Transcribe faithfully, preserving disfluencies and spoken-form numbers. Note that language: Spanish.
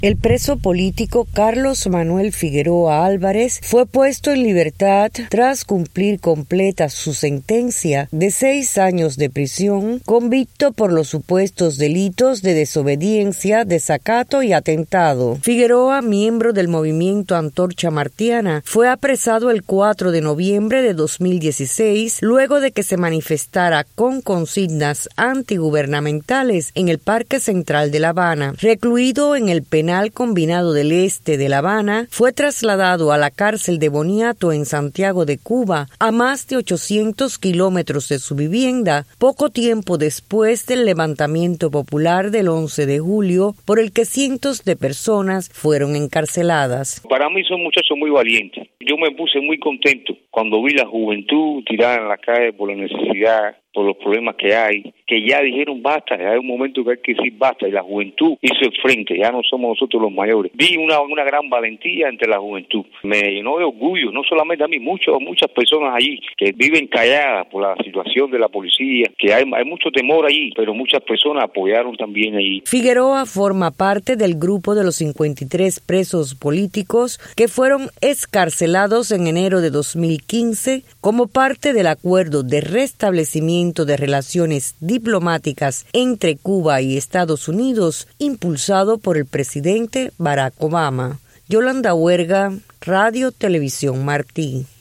El preso político Carlos Manuel Figueroa Álvarez fue puesto en libertad tras cumplir completa su sentencia de seis años de prisión, convicto por los supuestos delitos de desobediencia, desacato y atentado. Figueroa, miembro del movimiento Antorcha Martiana, fue apresado el cuatro de noviembre de dos mil dieciséis luego de que se manifestara con consignas antigubernamentales en el Parque Central de La Habana. Recluido en el penal Combinado del Este de La Habana, fue trasladado a la cárcel de Boniato en Santiago de Cuba, a más de ochocientos kilómetros de su vivienda, poco tiempo después del levantamiento popular del once de julio, por el que cientos de personas fueron encarceladas. Para mí son muchachos muy valientes. Yo me puse muy contento cuando vi la juventud tirada en la calle por la necesidad, por los problemas que hay, que ya dijeron basta, hay un momento que hay que decir basta, y la juventud hizo el frente, ya no somos nosotros los mayores. Vi una, una gran valentía entre la juventud, me llenó de orgullo, no solamente a mí, muchos, muchas personas allí que viven calladas por la situación de la policía, que hay, hay mucho temor allí, pero muchas personas apoyaron también allí. Figueroa forma parte del grupo de los cincuenta y tres presos políticos que fueron excarcelados en enero de dos mil quince como parte del acuerdo de restablecimiento de relaciones diplomáticas entre Cuba y Estados Unidos, impulsado por el presidente Barack Obama. Yolanda Huerga, Radio Televisión Martí.